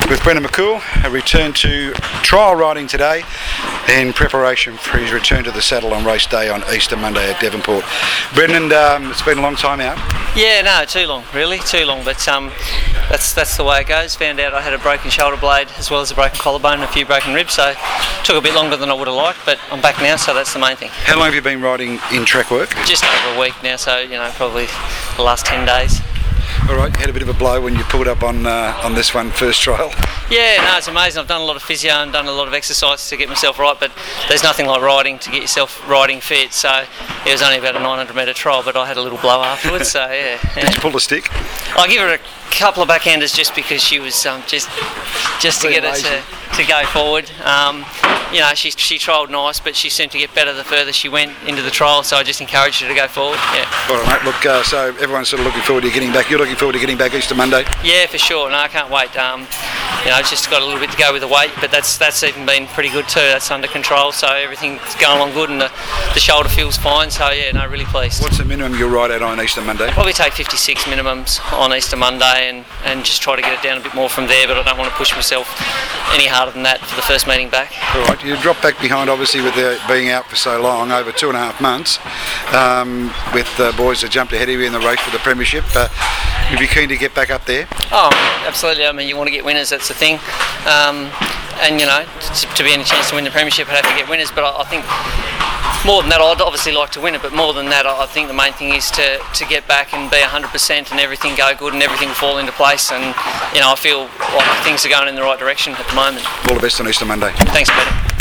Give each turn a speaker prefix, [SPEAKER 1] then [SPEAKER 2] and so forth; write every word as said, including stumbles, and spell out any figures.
[SPEAKER 1] with Brendan McCool, a return to trial riding today in preparation for his return to the saddle on race day on Easter Monday at Devonport. Brendan, um, it's been a long time out.
[SPEAKER 2] Yeah, no, too long, really, too long. But um, that's that's the way it goes. Found out I had a broken shoulder blade as well as a broken collarbone and a few broken ribs, so it took a bit longer than I would have liked. But I'm back now, so that's the main thing.
[SPEAKER 1] How long have you been riding in track work?
[SPEAKER 2] Just over a week now, so you know, probably the last ten days.
[SPEAKER 1] All right, you had a bit of a blow when you pulled up on uh, on this one first trial.
[SPEAKER 2] Yeah, no, it's amazing. I've done a lot of physio and done a lot of exercise to get myself right, but there's nothing like riding to get yourself riding fit. So it was only about a nine hundred metre trial, but I had a little blow afterwards. So yeah, yeah.
[SPEAKER 1] Did you pull the stick?
[SPEAKER 2] I give her a couple of backhanders just because she was um, just just to
[SPEAKER 1] Very
[SPEAKER 2] get
[SPEAKER 1] lazy.
[SPEAKER 2] it to, to go forward. Um, you know, she she trialled nice, but she seemed to get better the further she went into the trial. So I just encouraged her to go forward. Yeah.
[SPEAKER 1] All right, mate. Look, uh, so everyone's sort of looking forward to getting back. You're looking forward to getting back Easter Monday.
[SPEAKER 2] Yeah, for sure. No, I can't wait. Um, you know, it's just got a little bit to go with the weight, but that's that's even been pretty good too. That's under control, so everything's going along good, and the, the shoulder feels fine. So yeah, no, really pleased.
[SPEAKER 1] What's the minimum you'll ride at on Easter Monday?
[SPEAKER 2] Probably take fifty-six minimums on Easter Monday, and, and just try to get it down a bit more from there. But I don't want to push myself any harder than that for the first meeting back.
[SPEAKER 1] All right, you dropped back behind, obviously, with the, being out for so long, over two and a half months, um, with the boys that jumped ahead of you in the race for the premiership. Uh, you'd be keen to get back up there?
[SPEAKER 2] Oh, absolutely. I mean, you want to get winners, that's the thing. Um, and, you know, to, to be any chance to win the premiership, I'd have to get winners. But I, I think more than that, I'd obviously like to win it, but more than that, I, I think the main thing is to, to get back and be one hundred percent and everything go good and everything fall into place. And, you know, I feel like things are going in the right direction at the moment.
[SPEAKER 1] All the best on Easter Monday.
[SPEAKER 2] Thanks, Peter.